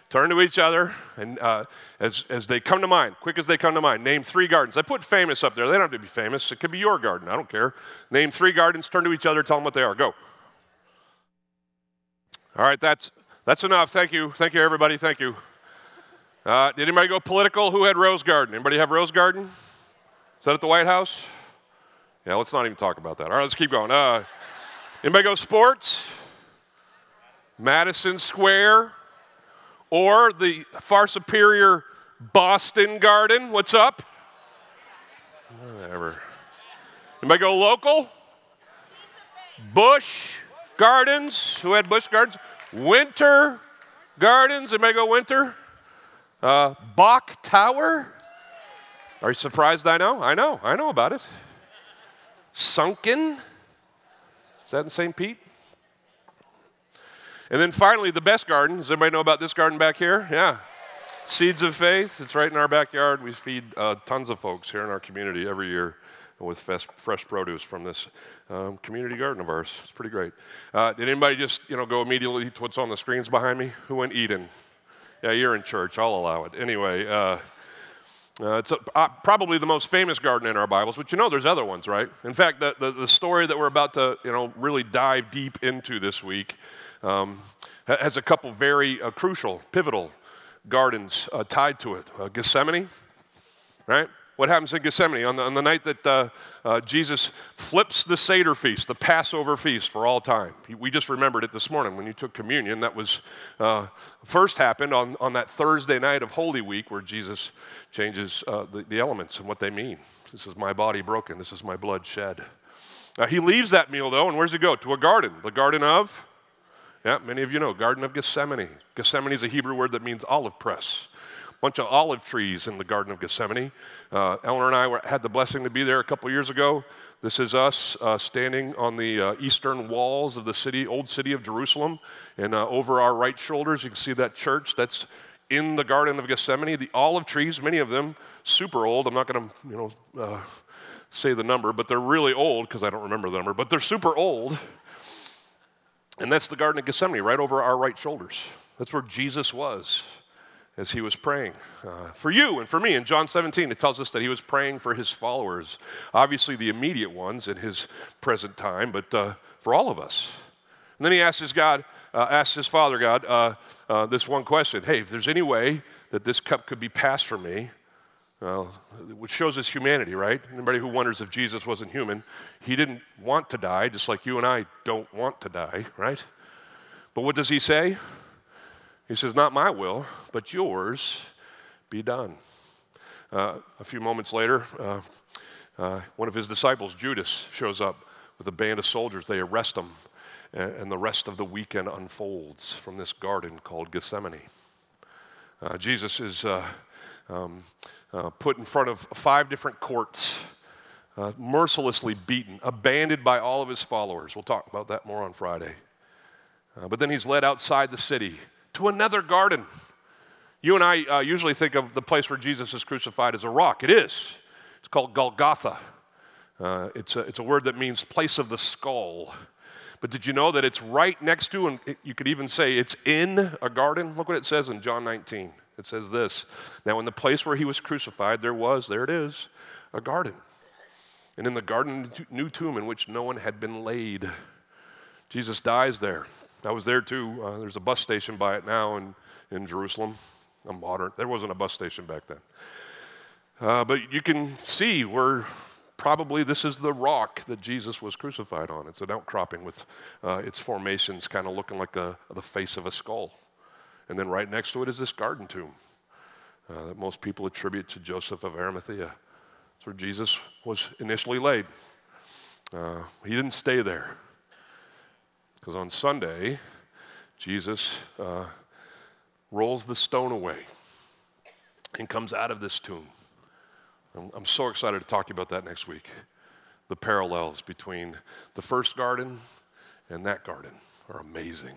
Turn to each other, and as they come to mind, quick as they come to mind, name 3 gardens. I put famous up there. They don't have to be famous. It could be your garden. I don't care. Name 3 gardens, turn to each other, tell them what they are. Go. All right, that's enough. Thank you. Thank you, everybody. Thank you. Did anybody go political? Who had Rose Garden? Anybody have Rose Garden? Is that at the White House? Yeah, let's not even talk about that. All right, let's keep going. Anybody go sports? Madison Square? Or the far superior Boston Garden? What's up? Whatever. Anybody go local? Busch Gardens? Who had Busch Gardens? Winter Gardens? Anybody go Winter? Bach Tower? Are you surprised I know? I know about it. Sunken? Is that in St. Pete? And then finally, the best garden. Does everybody know about this garden back here? Yeah. Seeds of Faith. It's right in our backyard. We feed tons of folks here in our community every year with fresh produce from this community garden of ours. It's pretty great. Did anybody just go immediately to what's on the screens behind me? Who went Eden? Yeah, you're in church. I'll allow it. Anyway, it's probably the most famous garden in our Bibles, but there's other ones, right? In fact, the story that we're about to really dive deep into this week has a couple very crucial, pivotal gardens tied to it. Gethsemane, right? What happens in Gethsemane on the night that Jesus flips the Seder feast, the Passover feast for all time? We just remembered it this morning when you took communion. That was first happened on that Thursday night of Holy Week where Jesus changes the elements and what they mean. This is my body broken. This is my blood shed. He leaves that meal, though, and where's he go? To a garden, the garden of... Yeah, many of you know, Garden of Gethsemane. Gethsemane is a Hebrew word that means olive press. A bunch of olive trees in the Garden of Gethsemane. Eleanor and I had the blessing to be there a couple years ago. This is us standing on the eastern walls of the old city of Jerusalem. And over our right shoulders, you can see that church that's in the Garden of Gethsemane. The olive trees, many of them super old. I'm not going to, say the number, but they're really old because I don't remember the number. But they're super old. And that's the Garden of Gethsemane, right over our right shoulders. That's where Jesus was as he was praying for you and for me. In John 17, it tells us that he was praying for his followers, obviously the immediate ones in his present time, but for all of us. And then he asked his Father God this one question. Hey, if there's any way that this cup could be passed from me, which shows his humanity, right? Anybody who wonders if Jesus wasn't human, he didn't want to die, just like you and I don't want to die, right? But what does he say? He says, not my will, but yours be done. A few moments later, one of his disciples, Judas, shows up with a band of soldiers. They arrest him, and the rest of the weekend unfolds from this garden called Gethsemane. Jesus is... put in front of 5 different courts, mercilessly beaten, abandoned by all of his followers. We'll talk about that more on Friday. But then he's led outside the city to another garden. You and I usually think of the place where Jesus is crucified as a rock. It is. It's called Golgotha. It's a word that means place of the skull. But did you know that it's right next to, and you could even say it's in a garden? Look what it says in John 19. It says this, now in the place where he was crucified, there it is, a garden. And in the garden, a new tomb in which no one had been laid. Jesus dies there. I was there too. There's a bus station by it now in Jerusalem. There wasn't a bus station back then. But you can see where probably this is the rock that Jesus was crucified on. It's an outcropping with its formations kind of looking like the face of a skull. And then right next to it is this garden tomb that most people attribute to Joseph of Arimathea. That's where Jesus was initially laid. He didn't stay there. Because on Sunday, Jesus rolls the stone away and comes out of this tomb. I'm so excited to talk to you about that next week. The parallels between the first garden and that garden are amazing.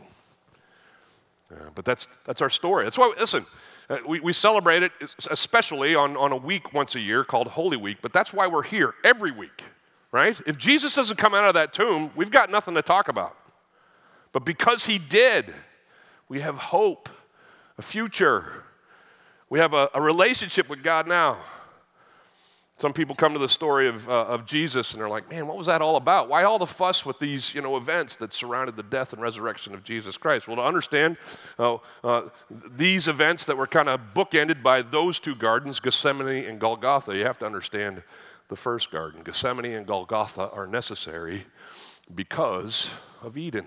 But that's our story. That's why, listen, we celebrate it especially on a week once a year called Holy Week, but that's why we're here every week, right? If Jesus doesn't come out of that tomb, we've got nothing to talk about. But because he did, we have hope. a future. We have a relationship with God now. Some people come to the story of Jesus and they're like, man, what was that all about? Why all the fuss with these events that surrounded the death and resurrection of Jesus Christ? Well, to understand these events that were kind of bookended by those two gardens, Gethsemane and Golgotha, you have to understand the first garden. Gethsemane and Golgotha are necessary because of Eden.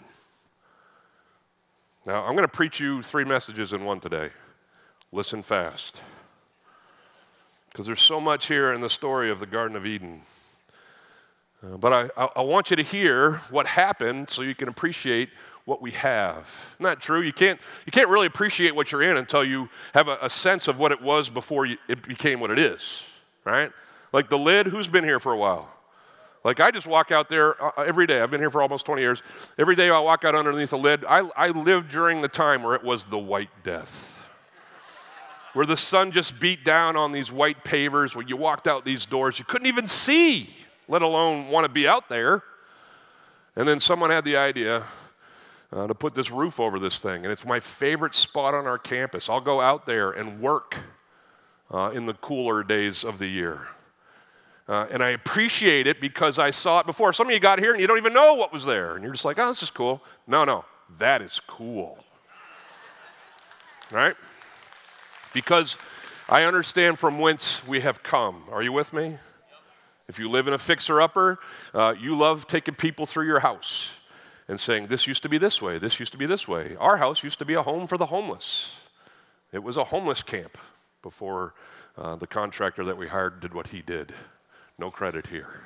Now, I'm going to preach you 3 messages in one today. Listen fast. Because there's so much here in the story of the Garden of Eden. But I want you to hear what happened so you can appreciate what we have. Isn't that true? You can't really appreciate what you're in until you have a sense of what it was before it became what it is, right? Like the lid, who's been here for a while? Like I just walk out there every day. I've been here for almost 20 years. Every day I walk out underneath the lid. I lived during the time where it was the white death, where the sun just beat down on these white pavers. When you walked out these doors, you couldn't even see, let alone want to be out there. And then someone had the idea to put this roof over this thing. And it's my favorite spot on our campus. I'll go out there and work in the cooler days of the year. And I appreciate it because I saw it before. Some of you got here and you don't even know what was there. And you're just like, oh, this is cool. No, that is cool. Right? Because I understand from whence we have come. Are you with me? If you live in a fixer-upper, you love taking people through your house and saying, this used to be this way, this used to be this way. Our house used to be a home for the homeless. It was a homeless camp before the contractor that we hired did what he did. No credit here.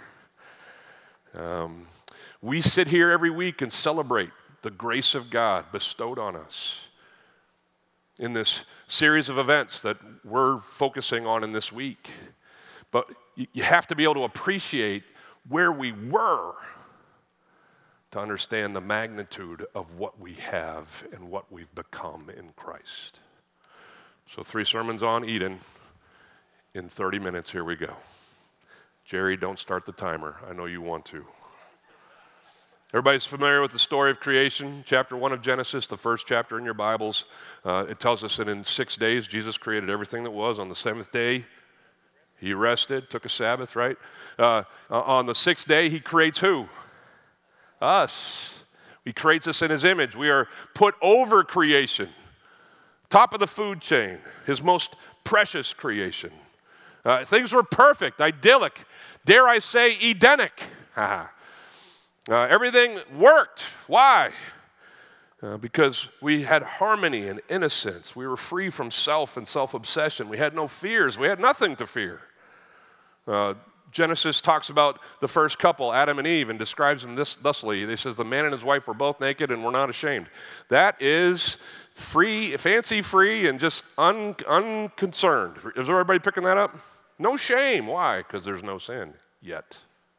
We sit here every week and celebrate the grace of God bestowed on us in this series of events that we're focusing on in this week. But you have to be able to appreciate where we were to understand the magnitude of what we have and what we've become in Christ. So 3 sermons on Eden in 30 minutes. Here we go. Jerry, don't start the timer. I know you want to. Everybody's familiar with the story of creation, chapter 1 of Genesis, the first chapter in your Bibles. It tells us that in 6 days, Jesus created everything that was. On the 7th day, he rested, took a Sabbath, right? On the 6th day, he creates who? Us. He creates us in his image. We are put over creation, top of the food chain, his most precious creation. Things were perfect, idyllic, dare I say, Edenic. Everything worked. Why? Because we had harmony and innocence. We were free from self and self-obsession. We had no fears. We had nothing to fear. Genesis talks about the first couple, Adam and Eve, and describes them thusly. He says, the man and his wife were both naked and were not ashamed. That is free, fancy-free, and just unconcerned. Is everybody picking that up? No shame. Why? Because there's no sin yet.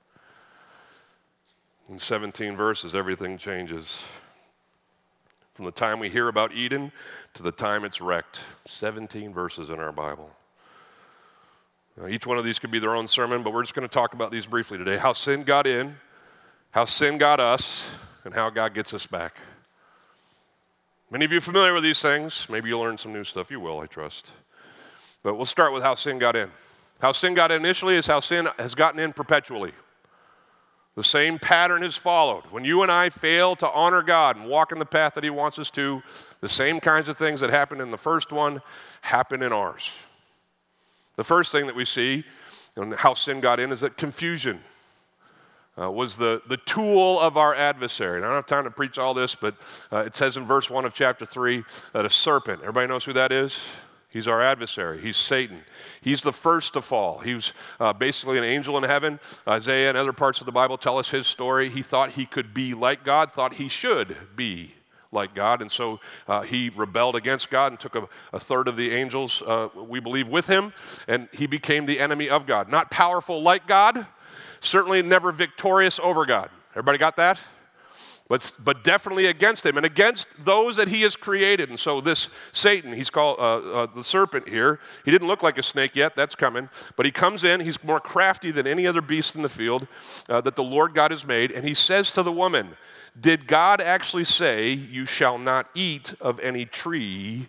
In 17 verses, everything changes. From the time we hear about Eden to the time it's wrecked. 17 verses in our Bible. Now, each one of these could be their own sermon, but we're just going to talk about these briefly today. How sin got in, how sin got us, and how God gets us back. Many of you are familiar with these things. Maybe you'll learn some new stuff. You will, I trust. But we'll start with how sin got in. How sin got in initially is how sin has gotten in perpetually. The same pattern is followed. When you and I fail to honor God and walk in the path that he wants us to, the same kinds of things that happened in the first one happen in ours. The first thing that we see in how sin got in is that confusion was the tool of our adversary. And I don't have time to preach all this, but it says in verse 1 of chapter 3 that a serpent, everybody knows who that is? He's our adversary. He's Satan. He's the first to fall. He was basically an angel in heaven. Isaiah and other parts of the Bible tell us his story. He thought he could be like God, thought he should be like God, and so he rebelled against God and took a third of the angels, we believe, with him, and he became the enemy of God. Not powerful like God, certainly never victorious over God. Everybody got that? But definitely against him and against those that he has created. And so this Satan, he's called the serpent here. He didn't look like a snake yet. That's coming. But he comes in. He's more crafty than any other beast in the field that the Lord God has made. And he says to the woman, did God actually say, you shall not eat of any tree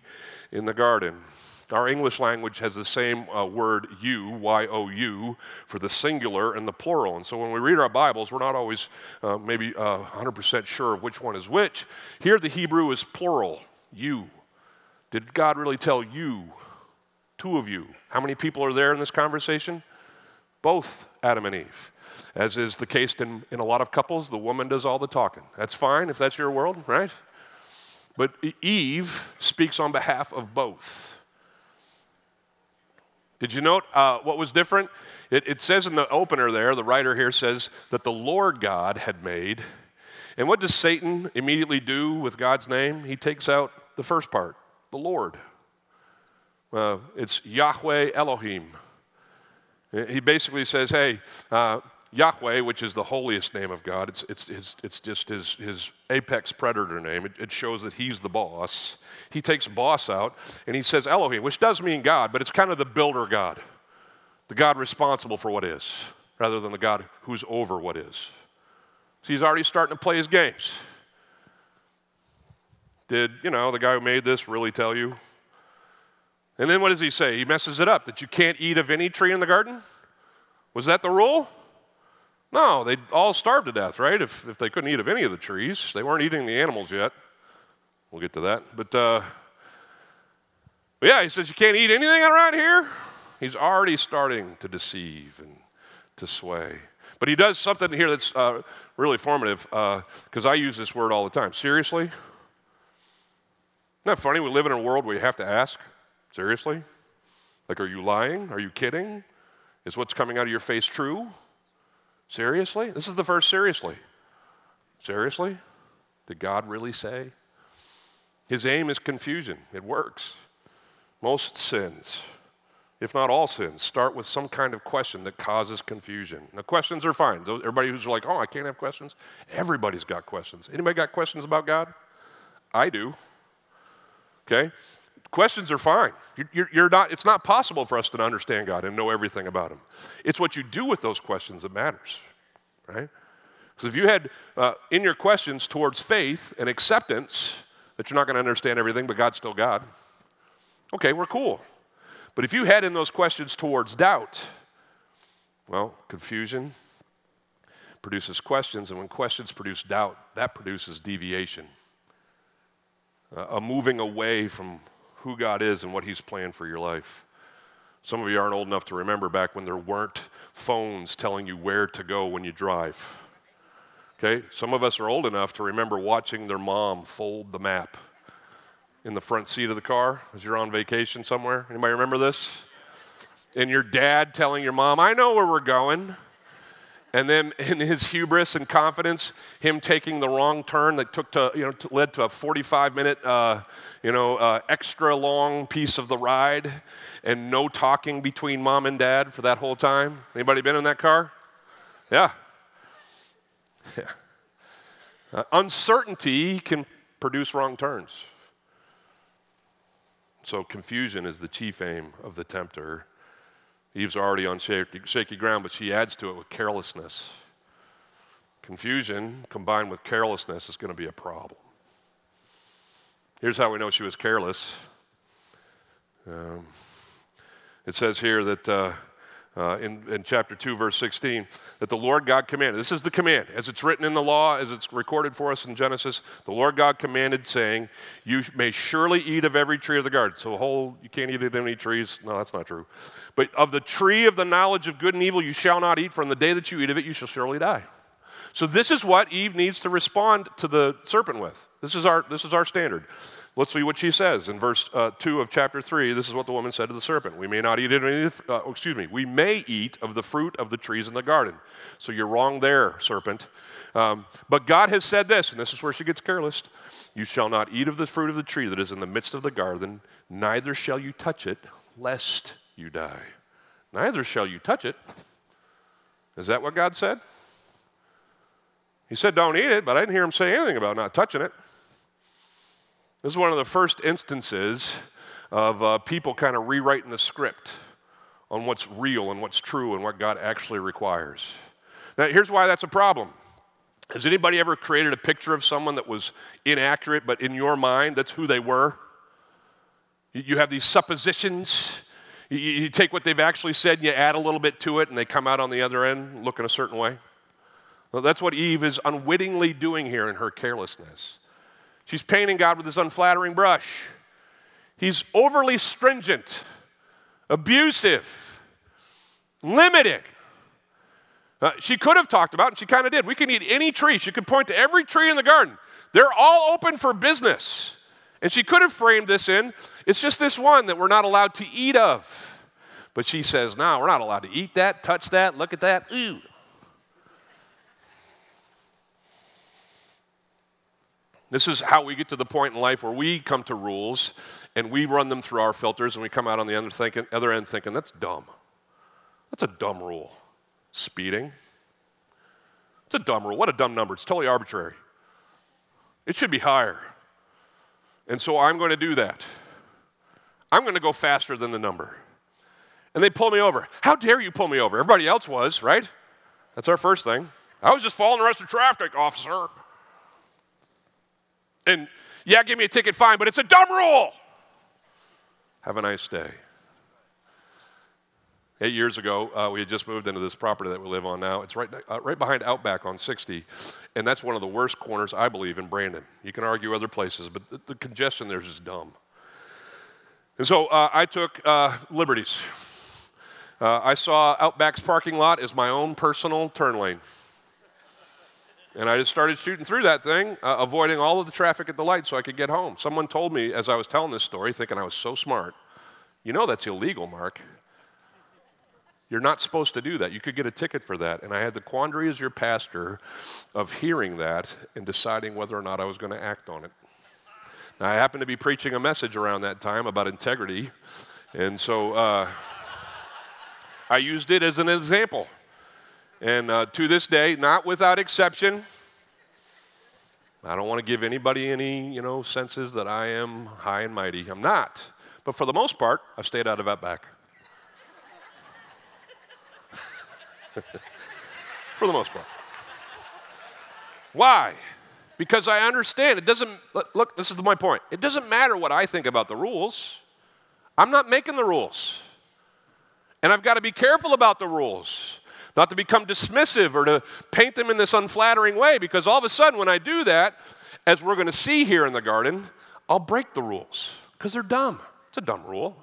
in the garden. Our English language has the same word you, Y-O-U, for the singular and the plural. And so when we read our Bibles, we're not always maybe 100% sure of which one is which. Here the Hebrew is plural, you. Did God really tell you, two of you? How many people are there in this conversation? Both Adam and Eve. As is the case in a lot of couples, the woman does all the talking. That's fine if that's your world, right? But Eve speaks on behalf of both. Did you note what was different? It says in the opener there, the writer here says that the Lord God had made. And what does Satan immediately do with God's name? He takes out the first part, the Lord. It's Yahweh Elohim. He basically says, hey, Yahweh, which is the holiest name of God, it's just his apex predator name. It shows that he's the boss. He takes boss out, and he says Elohim, which does mean God, but it's kind of the builder God, the God responsible for what is, rather than the God who's over what is. So he's already starting to play his games. Did, the guy who made this really tell you? And then what does he say? He messes it up, that you can't eat of any tree in the garden? Was that the rule? No, they'd all starve to death, right? If they couldn't eat of any of the trees. They weren't eating the animals yet. We'll get to that. But yeah, he says you can't eat anything around here. He's already starting to deceive and to sway. But he does something here that's really formative, because I use this word all the time. Seriously? Isn't that funny? We live in a world where you have to ask, seriously? Like, are you lying? Are you kidding? Is what's coming out of your face true? Seriously? This is the first seriously. Seriously? Did God really say? His aim is confusion. It works. Most sins, if not all sins, start with some kind of question that causes confusion. Now, questions are fine. Everybody who's like, oh, I can't have questions. Everybody's got questions. Anybody got questions about God? I do. Okay? Questions are fine. It's not possible for us to understand God and know everything about him. It's what you do with those questions that matters, right? Because if you had in your questions towards faith and acceptance that you're not going to understand everything, but God's still God, okay, we're cool. But if you had in those questions towards doubt, well, confusion produces questions, and when questions produce doubt, that produces deviation, a moving away from who God is and what he's planned for your life. Some of you aren't old enough to remember back when there weren't phones telling you where to go when you drive. Okay? Some of us are old enough to remember watching their mom fold the map in the front seat of the car as you're on vacation somewhere. Anybody remember this? And your dad telling your mom, I know where we're going. And then in his hubris and confidence, him taking the wrong turn that led to a 45-minute, extra long piece of the ride, and no talking between mom and dad for that whole time. Anybody been in that car? Yeah. Uncertainty can produce wrong turns. So confusion is the chief aim of the tempter. Eve's already on shaky ground, but she adds to it with carelessness. Confusion combined with carelessness is going to be a problem. Here's how we know she was careless. It says here that in chapter 2, verse 16, that the Lord God commanded. This is the command. As it's written in the law, as it's recorded for us in Genesis, the Lord God commanded, saying, you may surely eat of every tree of the garden. So you can't eat of any trees. No, that's not true. But of the tree of the knowledge of good and evil you shall not eat, for in the day that you eat of it you shall surely die. So this is what Eve needs to respond to the serpent with. This is our standard. Let's see what she says in verse 2 of chapter 3. This is what the woman said to the serpent. We may eat of the fruit of the trees in the garden. So you're wrong there, serpent. But God has said this, and this is where she gets careless. You shall not eat of the fruit of the tree that is in the midst of the garden, neither shall you touch it, lest you die. Neither shall you touch it. Is that what God said? He said don't eat it, but I didn't hear him say anything about not touching it. This is one of the first instances of people kind of rewriting the script on what's real and what's true and what God actually requires. Now, here's why that's a problem. Has anybody ever created a picture of someone that was inaccurate, but in your mind, that's who they were? You have these suppositions. You take what they've actually said and you add a little bit to it, and they come out on the other end looking a certain way. Well, that's what Eve is unwittingly doing here in her carelessness. She's painting God with this unflattering brush. He's overly stringent, abusive, limiting. She could have talked about, and she kind of did, we can eat any tree. She could point to every tree in the garden. They're all open for business. And she could have framed this in, it's just this one that we're not allowed to eat of. But she says, no, we're not allowed to eat that, touch that, look at that. Ew. This is how we get to the point in life where we come to rules and we run them through our filters and we come out on the other end thinking, that's dumb. That's a dumb rule. Speeding. It's a dumb rule. What a dumb number. It's totally arbitrary. It should be higher. And so I'm going to do that. I'm going to go faster than the number. And they pull me over. How dare you pull me over? Everybody else was, right? That's our first thing. I was just following the rest of traffic, officer. And yeah, give me a ticket, fine, but it's a dumb rule. Have a nice day. 8 years ago, we had just moved into this property that we live on now. It's right behind Outback on 60, and that's one of the worst corners, I believe, in Brandon. You can argue other places, but the congestion there is just dumb. And so I took liberties. I saw Outback's parking lot as my own personal turn lane. And I just started shooting through that thing, avoiding all of the traffic at the light so I could get home. Someone told me as I was telling this story, thinking I was so smart, you know that's illegal, Mark. You're not supposed to do that. You could get a ticket for that. And I had the quandary as your pastor of hearing that and deciding whether or not I was going to act on it. Now, I happened to be preaching a message around that time about integrity. And so I used it as an example. And to this day, not without exception, I don't want to give anybody any, senses that I am high and mighty. I'm not. But for the most part, I've stayed out of Outback. For the most part. Why? Because I understand it doesn't, look, this is my point. It doesn't matter what I think about the rules. I'm not making the rules. And I've got to be careful about the rules, not to become dismissive or to paint them in this unflattering way, because all of a sudden when I do that, as we're going to see here in the garden, I'll break the rules because they're dumb. It's a dumb rule.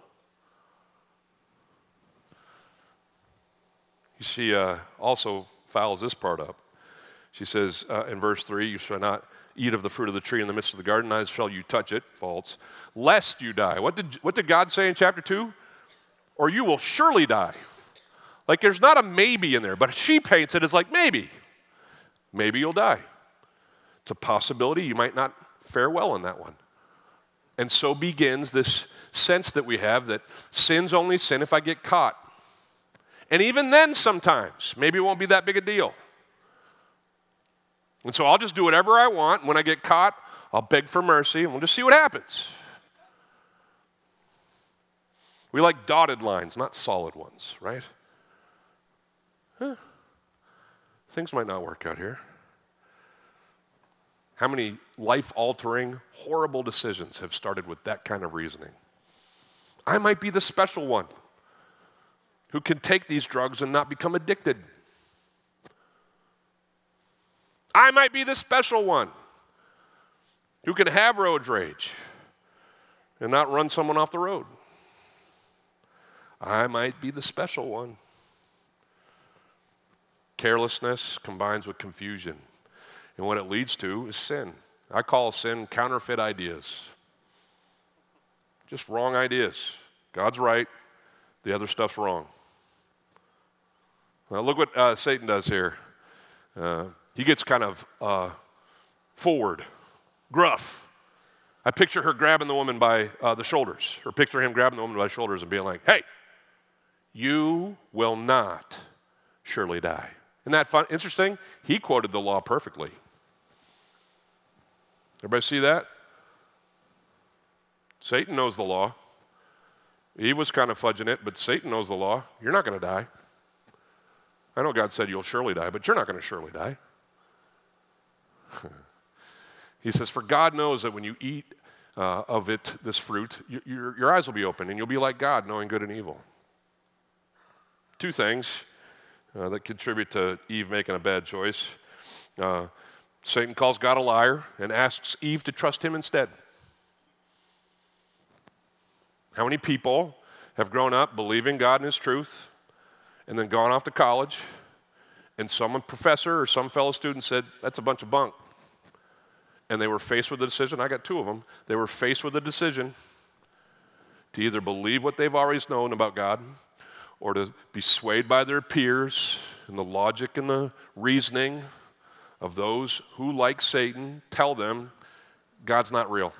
She also fouls this part up. She says in verse 3, you shall not eat of the fruit of the tree in the midst of the garden, neither shall you touch it, false, lest you die. What did God say in chapter 2? Or you will surely die. Like there's not a maybe in there, but she paints it as like maybe. Maybe you'll die. It's a possibility you might not fare well in that one. And so begins this sense that we have that sin's only sin if I get caught. And even then sometimes, maybe it won't be that big a deal. And so I'll just do whatever I want. When I get caught, I'll beg for mercy, and we'll just see what happens. We like dotted lines, not solid ones, right? Things might not work out here. How many life-altering, horrible decisions have started with that kind of reasoning? I might be the special one who can take these drugs and not become addicted. I might be the special one who can have road rage and not run someone off the road. I might be the special one. Carelessness combines with confusion, and what it leads to is sin. I call sin counterfeit ideas. Just wrong ideas. God's right, the other stuff's wrong. Now look what Satan does here. He gets kind of forward, gruff. I picture her grabbing the woman by the shoulders, or picture him grabbing the woman by the shoulders and being like, hey, you will not surely die. Isn't that fun? Interesting? He quoted the law perfectly. Everybody see that? Satan knows the law. Eve was kind of fudging it, but Satan knows the law. You're not going to die. I know God said you'll surely die, but you're not going to surely die. He says, for God knows that when you eat of it, this fruit, your eyes will be open and you'll be like God, knowing good and evil. Two things that contribute to Eve making a bad choice. Satan calls God a liar and asks Eve to trust him instead. How many people have grown up believing God and his truth and then gone off to college and some professor or some fellow student said, that's a bunch of bunk. And they were faced with the decision, I got two of them, they were faced with the decision to either believe what they've always known about God or to be swayed by their peers and the logic and the reasoning of those who, like Satan, tell them God's not real.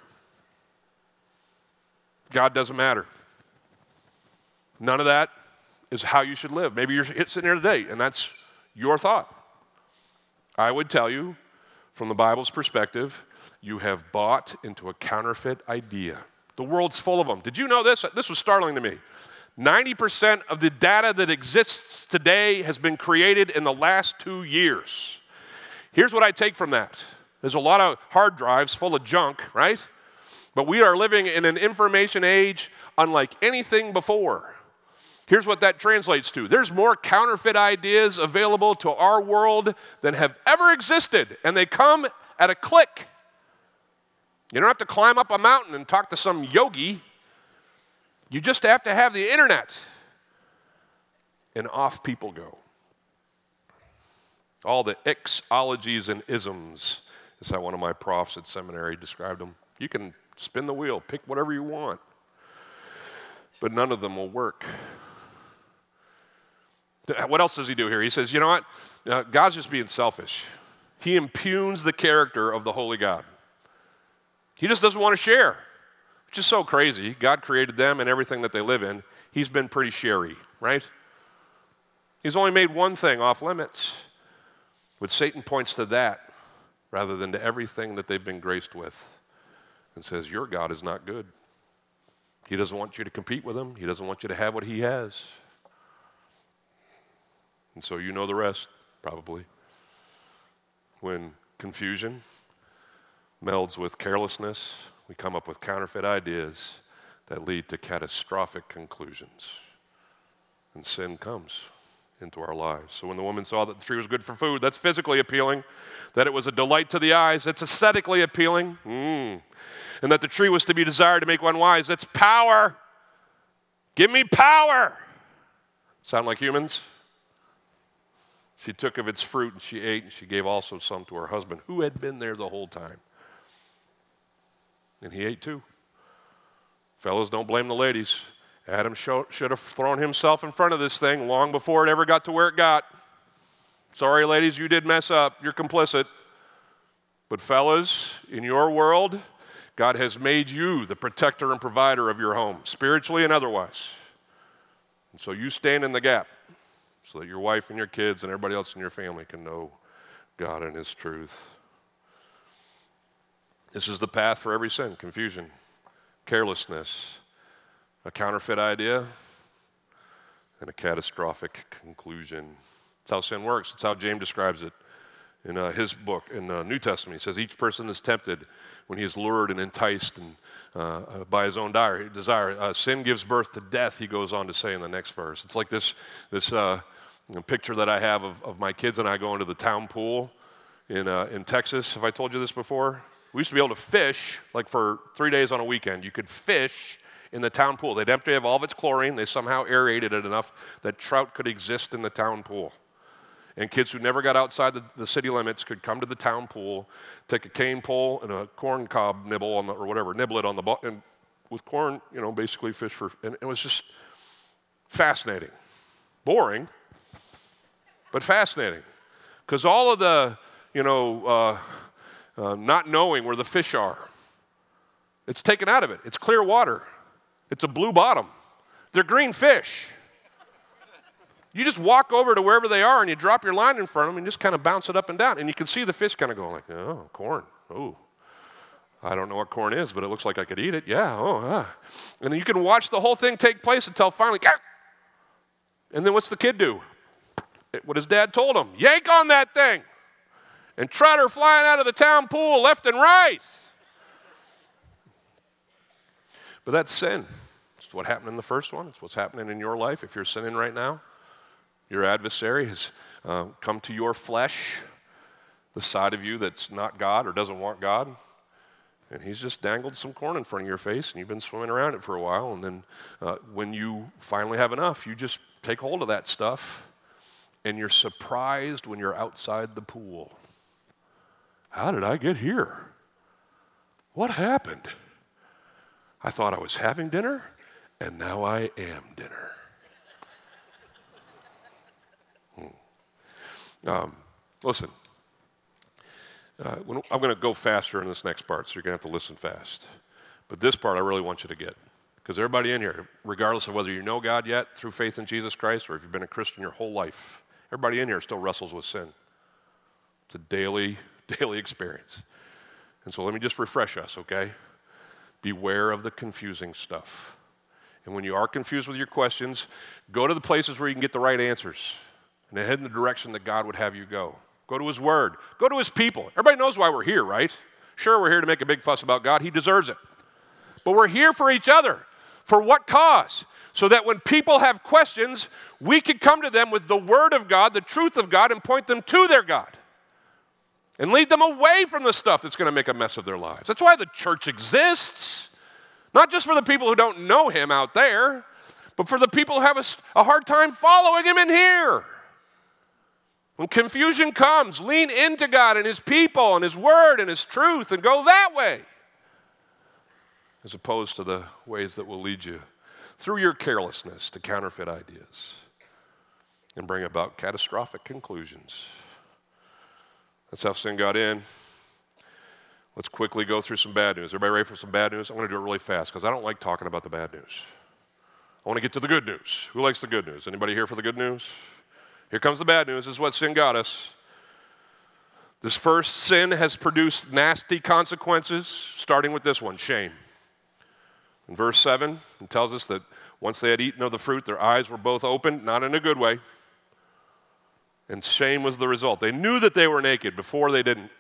God doesn't matter. None of that is how you should live. Maybe you're sitting here today and that's your thought. I would tell you, from the Bible's perspective, you have bought into a counterfeit idea. The world's full of them. Did you know this? This was startling to me. 90% of the data that exists today has been created in the last 2 years. Here's what I take from that. There's a lot of hard drives full of junk, right? But we are living in an information age unlike anything before. Here's what that translates to. There's more counterfeit ideas available to our world than have ever existed, and they come at a click. You don't have to climb up a mountain and talk to some yogi. You just have to have the internet, and off people go. All the ixologies and isms is how one of my profs at seminary described them. You can spin the wheel, pick whatever you want, but none of them will work. What else does he do here? He says, you know what? God's just being selfish. He impugns the character of the holy God. He just doesn't want to share, which is so crazy. God created them and everything that they live in. He's been pretty sharey, right? He's only made one thing off limits. But Satan points to that rather than to everything that they've been graced with and says, your God is not good. He doesn't want you to compete with him. He doesn't want you to have what he has. And so you know the rest, probably. When confusion melds with carelessness, we come up with counterfeit ideas that lead to catastrophic conclusions. And sin comes into our lives. So when the woman saw that the tree was good for food, that's physically appealing. That it was a delight to the eyes, that's aesthetically appealing. And that the tree was to be desired to make one wise, that's power. Give me power. Sound like humans? She took of its fruit and she ate, and she gave also some to her husband, who had been there the whole time. And he ate too. Fellas, don't blame the ladies. Adam should have thrown himself in front of this thing long before it ever got to where it got. Sorry, ladies, you did mess up. You're complicit. But fellas, in your world, God has made you the protector and provider of your home, spiritually and otherwise. And so you stand in the gap so that your wife and your kids and everybody else in your family can know God and his truth. This is the path for every sin: confusion, carelessness, a counterfeit idea, and a catastrophic conclusion. That's how sin works. That's how James describes it in his book in the New Testament. He says each person is tempted when he is lured and enticed and by his own desire. Sin gives birth to death, he goes on to say in the next verse. It's like this picture that I have of my kids and I going to the town pool in Texas. Have I told you this before? We used to be able to fish, like for 3 days on a weekend. You could fish in the town pool. They'd empty of all of its chlorine. They somehow aerated it enough that trout could exist in the town pool. And kids who never got outside the city limits could come to the town pool, take a cane pole and a corn cob nibble nibble it on the bottom, and with corn, basically fish for. And it was just fascinating, boring, but fascinating, because all of the not knowing where the fish are, it's taken out of it. It's clear water. It's a blue bottom. They're green fish. You just walk over to wherever they are and you drop your line in front of them and just kind of bounce it up and down. And you can see the fish kind of going like, oh, corn. Oh, I don't know what corn is, but it looks like I could eat it. Yeah, And then you can watch the whole thing take place until finally, and then what's the kid do? What his dad told him. Yank on that thing. And trout are flying out of the town pool left and right. But that's sin. It's what happened in the first one. It's what's happening in your life. If you're sinning right now, your adversary has come to your flesh, the side of you that's not God or doesn't want God, and he's just dangled some corn in front of your face, and you've been swimming around it for a while, and then when you finally have enough, you just take hold of that stuff, and you're surprised when you're outside the pool. How did I get here? What happened? I thought I was having dinner, and now I am dinner. Listen. I'm going to go faster in this next part, so you're going to have to listen fast. But this part I really want you to get, because everybody in here, regardless of whether you know God yet through faith in Jesus Christ or if you've been a Christian your whole life, everybody in here still wrestles with sin. It's a daily experience. And so let me just refresh us, okay? Beware of the confusing stuff. And when you are confused with your questions, go to the places where you can get the right answers and head in the direction that God would have you go. Go to his word. Go to his people. Everybody knows why we're here, right? Sure, we're here to make a big fuss about God. He deserves it. But we're here for each other. For what cause? So that when people have questions, we can come to them with the word of God, the truth of God, and point them to their God. And lead them away from the stuff that's going to make a mess of their lives. That's why the church exists. Not just for the people who don't know him out there, but for the people who have a hard time following him in here. When confusion comes, lean into God and his people and his word and his truth and go that way, as opposed to the ways that will lead you through your carelessness to counterfeit ideas and bring about catastrophic conclusions. That's how sin got in. Let's quickly go through some bad news. Everybody ready for some bad news? I'm going to do it really fast because I don't like talking about the bad news. I want to get to the good news. Who likes the good news? Anybody here for the good news? Here comes the bad news. This is what sin got us. This first sin has produced nasty consequences, starting with this one, shame. In verse 7, it tells us that once they had eaten of the fruit, their eyes were both opened, not in a good way. And shame was the result. They knew that they were naked before they didn't.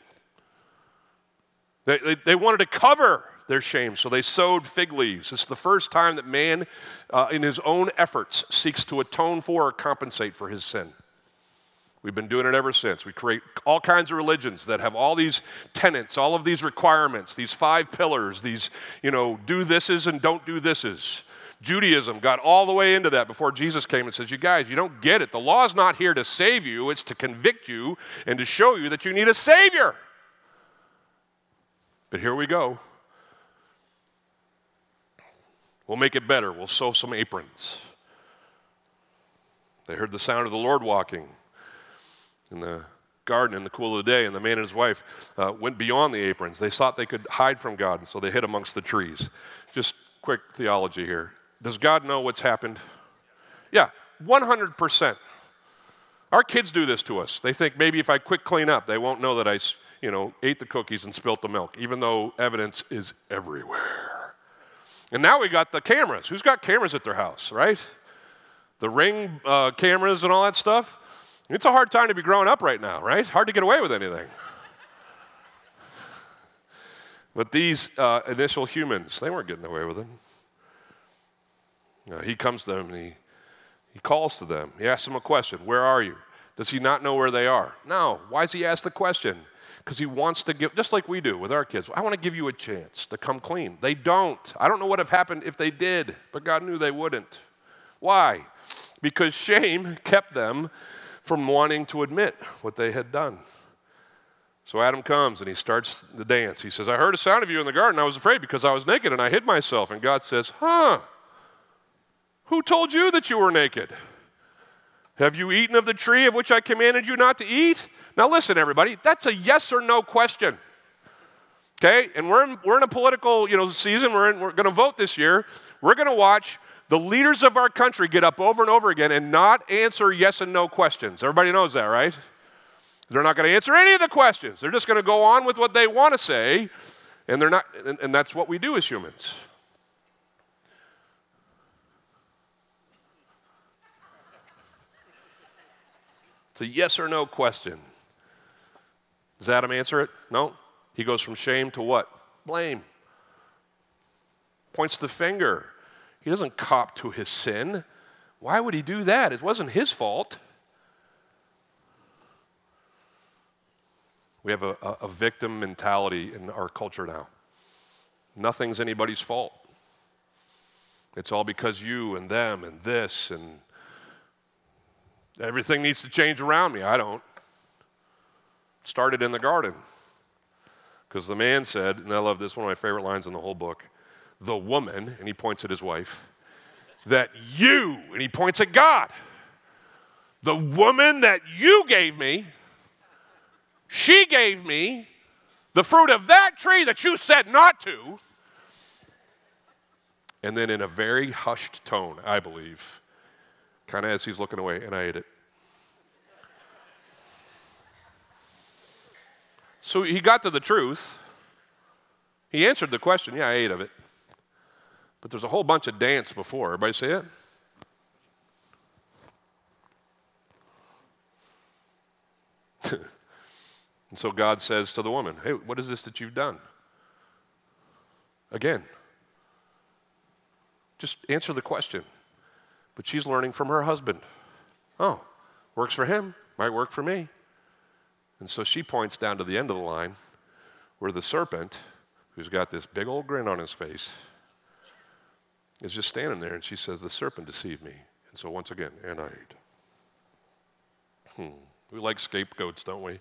They wanted to cover their shame, so they sewed fig leaves. It's the first time that man, in his own efforts, seeks to atone for or compensate for his sin. We've been doing it ever since. We create all kinds of religions that have all these tenets, all of these requirements, these 5 pillars, these, do thises and don't do thises. Judaism got all the way into that before Jesus came and says, you guys, you don't get it. The law is not here to save you. It's to convict you and to show you that you need a Savior. But here we go. We'll make it better. We'll sew some aprons. They heard the sound of the Lord walking in the garden in the cool of the day, and the man and his wife went beyond the aprons. They thought they could hide from God, and so they hid amongst the trees. Just quick theology here. Does God know what's happened? Yeah, 100%. Our kids do this to us. They think maybe if I quick clean up, they won't know that I ate the cookies and spilt the milk, even though evidence is everywhere. And now we got the cameras. Who's got cameras at their house, right? The Ring cameras and all that stuff. It's a hard time to be growing up right now, right? Hard to get away with anything. But these initial humans, they weren't getting away with it. He comes to them and he calls to them. He asks them a question. Where are you? Does he not know where they are? No. Why does he ask the question? Because he wants to give, just like we do with our kids, I want to give you a chance to come clean. They don't. I don't know what would have happened if they did, but God knew they wouldn't. Why? Because shame kept them from wanting to admit what they had done. So Adam comes and he starts the dance. He says, I heard a sound of you in the garden. I was afraid because I was naked and I hid myself. And God says, who told you that you were naked? Have you eaten of the tree of which I commanded you not to eat? Now listen, everybody, that's a yes or no question. Okay? And we're in a political season. We're going to vote this year. We're going to watch the leaders of our country get up over and over again and not answer yes and no questions. Everybody knows that, right? They're not going to answer any of the questions. They're just going to go on with what they want to say, and they're not. And that's what we do as humans. It's a yes or no question. Does Adam answer it? No. He goes from shame to what? Blame. points the finger. He doesn't cop to his sin. Why would he do that? It wasn't his fault. We have a victim mentality in our culture now. Nothing's anybody's fault. It's all because you and them and this and everything needs to change around me. I don't. It started in the garden. Because the man said, and I love this, one of my favorite lines in the whole book, the woman, and he points at his wife, that you, and he points at God, the woman that you gave me, she gave me the fruit of that tree that you said not to. And then in a very hushed tone, I believe, kind of as he's looking away, and I ate it. So he got to the truth. He answered the question, yeah, I ate of it. But there's a whole bunch of dance before. Everybody see it? And so God says to the woman, hey, what is this that you've done? Again, just answer the question. But she's learning from her husband. Oh, works for him, might work for me. And so she points down to the end of the line where the serpent, who's got this big old grin on his face, is just standing there, and she says, the serpent deceived me. And so once again, and I ate. We like scapegoats, don't we?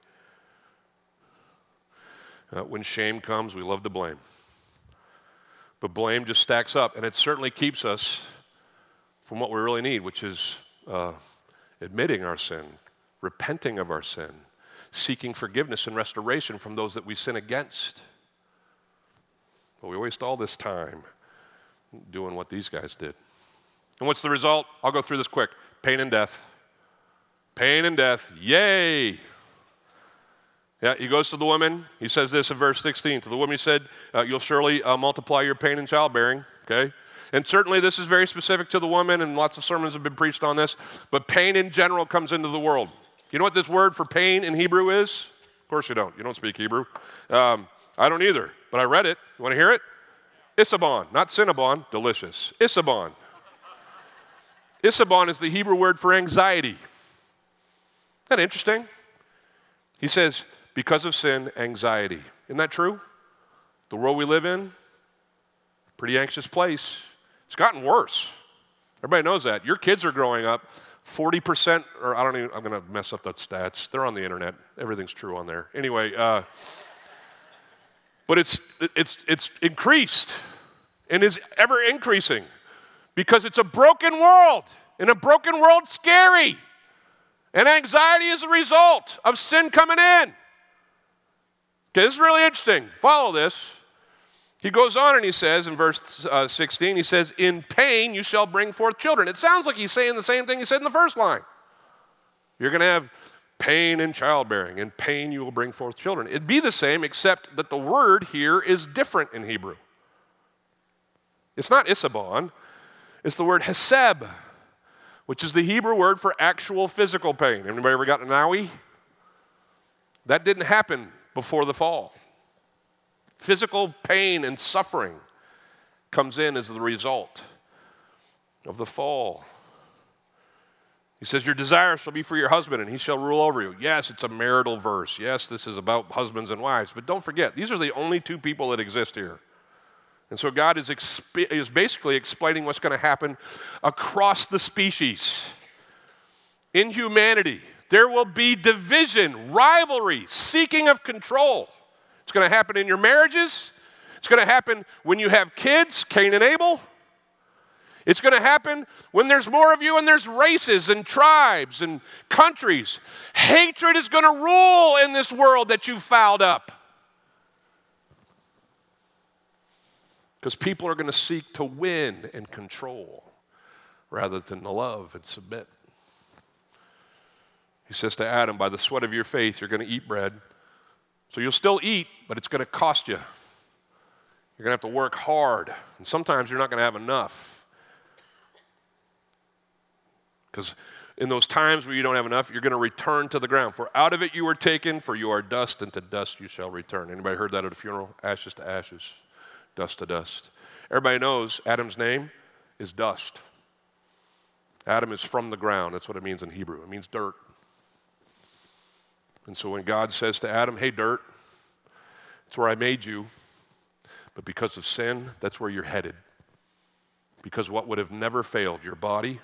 When shame comes, we love to blame. But blame just stacks up, and it certainly keeps us from what we really need, which is admitting our sin, repenting of our sin, seeking forgiveness and restoration from those that we sin against. But we waste all this time doing what these guys did. And what's the result? I'll go through this quick. Pain and death. Pain and death. Yay! Yeah, he goes to the woman. He says this in verse 16. To the woman he said, you'll surely multiply your pain in childbearing. Okay? And certainly this is very specific to the woman, and lots of sermons have been preached on this. But pain in general comes into the world. You know what this word for pain in Hebrew is? Of course you don't. You don't speak Hebrew. I don't either, but I read it. You want to hear it? Isabon, not Cinnabon, delicious. Isabon. Isabon is the Hebrew word for anxiety. Isn't that interesting? He says, because of sin, anxiety. Isn't that true? The world we live in, pretty anxious place. It's gotten worse. Everybody knows that. Your kids are growing up. 40%, or I'm going to mess up the stats. They're on the internet. Everything's true on there. Anyway, but it's increased and is ever increasing because it's a broken world. And a broken world, scary. And anxiety is a result of sin coming in. Okay, this is really interesting. Follow this. He goes on and he says in verse 16, he says, in pain you shall bring forth children. It sounds like he's saying the same thing he said in the first line. You're going to have pain in childbearing. In pain you will bring forth children. It'd be the same except that the word here is different in Hebrew. It's not Isabon. It's the word heseb, which is the Hebrew word for actual physical pain. Anybody ever got an owie? That didn't happen before the fall. Physical pain and suffering comes in as the result of the fall. He says, your desire shall be for your husband, and he shall rule over you. Yes, it's a marital verse. Yes, this is about husbands and wives. But don't forget, these are the only two people that exist here. And so God is basically explaining what's going to happen across the species. In humanity, there will be division, rivalry, seeking of control. It's going to happen in your marriages. It's going to happen when you have kids, Cain and Abel. It's going to happen when there's more of you and there's races and tribes and countries. Hatred is going to rule in this world that you've fouled up. Because people are going to seek to win and control rather than to love and submit. He says to Adam, by the sweat of your faith, you're going to eat bread. So you'll still eat, but it's going to cost you. You're going to have to work hard. And sometimes you're not going to have enough. Because in those times where you don't have enough, you're going to return to the ground. For out of it you were taken, for you are dust, and to dust you shall return. Anybody heard that at a funeral? Ashes to ashes, dust to dust. Everybody knows Adam's name is dust. Adam is from the ground. That's what it means in Hebrew. It means dirt. And so when God says to Adam, hey, dirt, it's where I made you, but because of sin, that's where you're headed. Because what would have never failed, your body,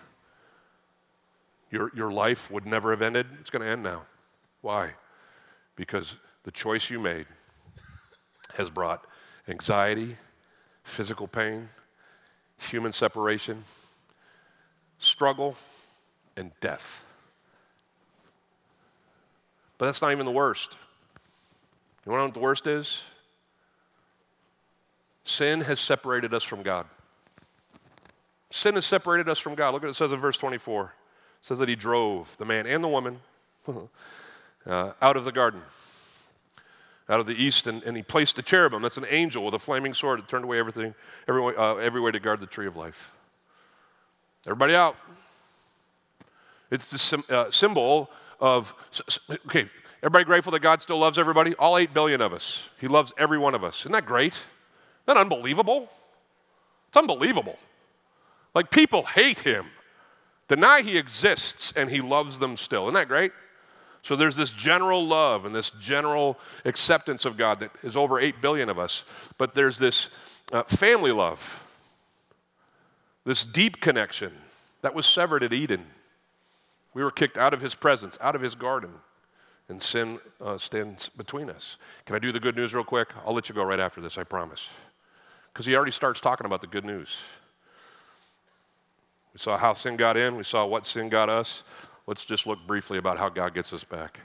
your life would never have ended, it's going to end now. Why? Because the choice you made has brought anxiety, physical pain, human separation, struggle, and death. But that's not even the worst. You want to know what the worst is? Sin has separated us from God. Sin has separated us from God. Look what it says in verse 24. It says that he drove the man and the woman out of the garden, out of the east, and he placed a cherubim, that's an angel with a flaming sword that turned away every way to guard the tree of life. Everybody out. It's the symbol of, okay, everybody grateful that God still loves everybody? All 8 billion of us. He loves every one of us. Isn't that great? Isn't that unbelievable? It's unbelievable. Like, people hate him, deny he exists, and he loves them still. Isn't that great? So there's this general love and this general acceptance of God that is over 8 billion of us. But there's this family love, this deep connection that was severed at Eden. We were kicked out of his presence, out of his garden, and sin stands between us. Can I do the good news real quick? I'll let you go right after this, I promise. Because he already starts talking about the good news. We saw how sin got in. We saw what sin got us. Let's just look briefly about how God gets us back.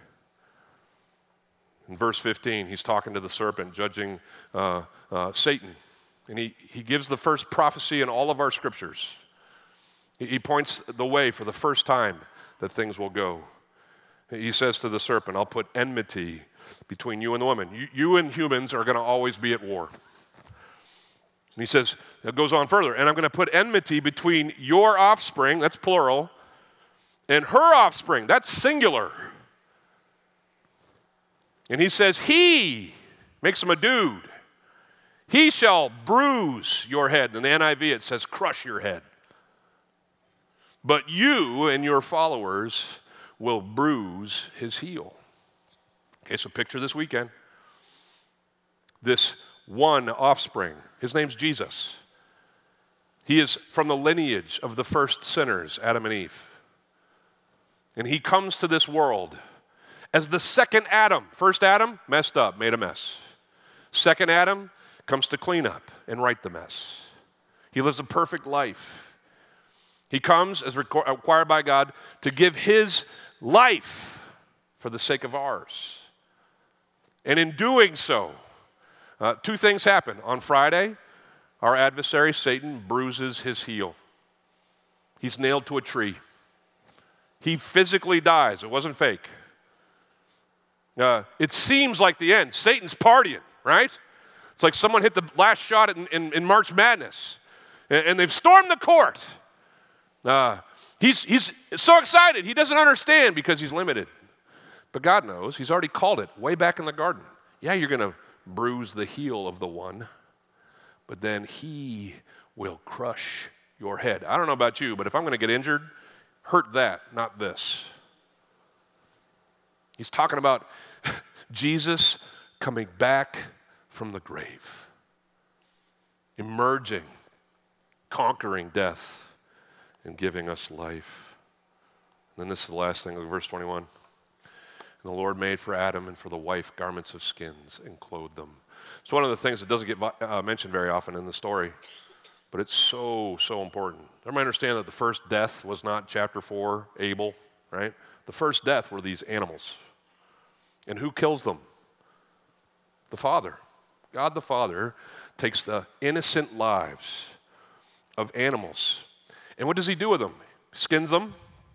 In verse 15, he's talking to the serpent, judging Satan. And he gives the first prophecy in all of our scriptures. He points the way for the first time that things will go. He says to the serpent, I'll put enmity between you and the woman. You and humans are going to always be at war. And he says, it goes on further, and I'm going to put enmity between your offspring, that's plural, and her offspring, that's singular. And he says, he, makes him a dude, he shall bruise your head. In the NIV it says, crush your head. But you and your followers will bruise his heel. Okay, so picture this weekend. This one offspring, his name's Jesus. He is from the lineage of the first sinners, Adam and Eve. And he comes to this world as the second Adam. First Adam messed up, made a mess. Second Adam comes to clean up and right the mess. He lives a perfect life. He comes as required by God to give his life for the sake of ours. And in doing so, two things happen. On Friday, our adversary, Satan, bruises his heel. He's nailed to a tree. He physically dies. It wasn't fake. It seems like the end. Satan's partying, right? It's like someone hit the last shot in March Madness, and they've stormed the court. He's so excited. He doesn't understand because he's limited. But God knows. He's already called it way back in the garden. Yeah, you're going to bruise the heel of the one, but then he will crush your head. I don't know about you, but if I'm going to get injured, hurt that, not this. He's talking about Jesus coming back from the grave, emerging, conquering death, and giving us life. And then this is the last thing, verse 21. And the Lord made for Adam and for the wife garments of skins and clothed them. It's one of the things that doesn't get mentioned very often in the story, but it's so, so important. Everybody understand that the first death was not chapter 4, Abel, right? The first death were these animals. And who kills them? The Father. God the Father takes the innocent lives of animals. And what does he do with them? He skins them.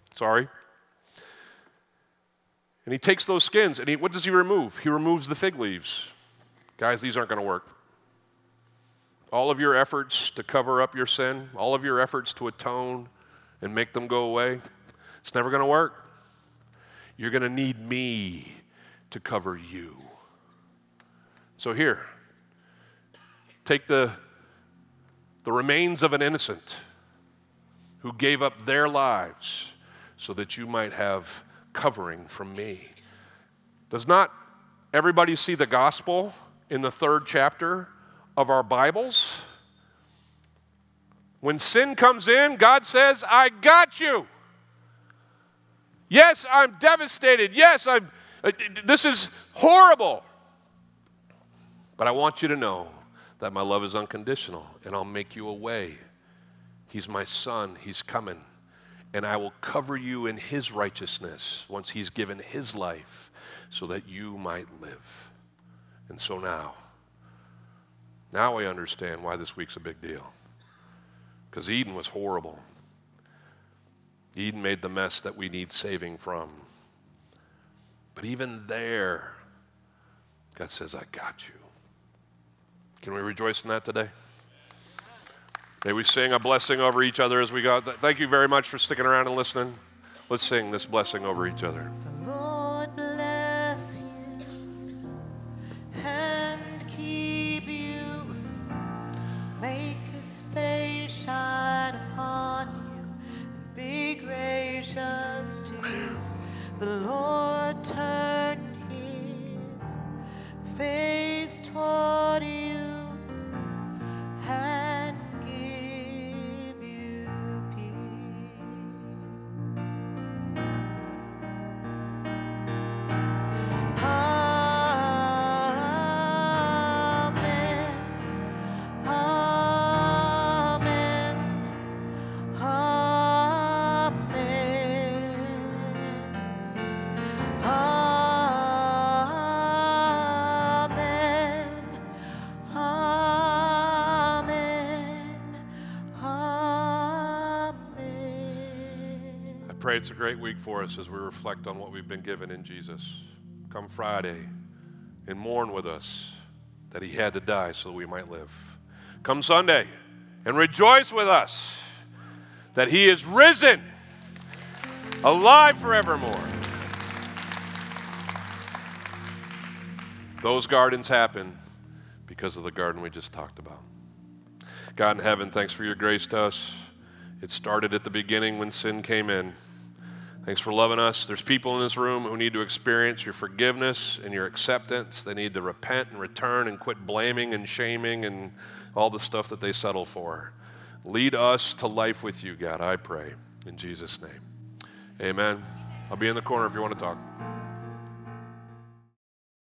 And he takes those skins, and what does he remove? He removes the fig leaves. Guys, these aren't going to work. All of your efforts to cover up your sin, all of your efforts to atone and make them go away, it's never going to work. You're going to need me to cover you. So here, take the the remains of an innocent who gave up their lives so that you might have covering from me. Does not everybody see the gospel in the 3rd chapter of our Bibles? When sin comes in, God says, I got you. Yes, I'm devastated. Yes, this is horrible. But I want you to know that my love is unconditional, and I'll make you a way. He's my son. He's coming. And I will cover you in his righteousness once he's given his life so that you might live. And so now I understand why this week's a big deal. Because Eden was horrible. Eden made the mess that we need saving from. But even there, God says, I got you. Can we rejoice in that today? May we sing a blessing over each other as we go. Thank you very much for sticking around and listening. Let's sing this blessing over each other. The Lord bless you and keep you. Make his face shine upon you and be gracious to you. The Lord turn his face toward you and give you peace. Pray it's a great week for us as we reflect on what we've been given in Jesus. Come Friday and mourn with us that he had to die so that we might live. Come Sunday and rejoice with us that he is risen, alive forevermore. Those gardens happen because of the garden we just talked about. God in heaven, thanks for your grace to us. It started at the beginning when sin came in. Thanks for loving us. There's people in this room who need to experience your forgiveness and your acceptance. They need to repent and return and quit blaming and shaming and all the stuff that they settle for. Lead us to life with you, God, I pray. In Jesus' name. Amen. I'll be in the corner if you want to talk.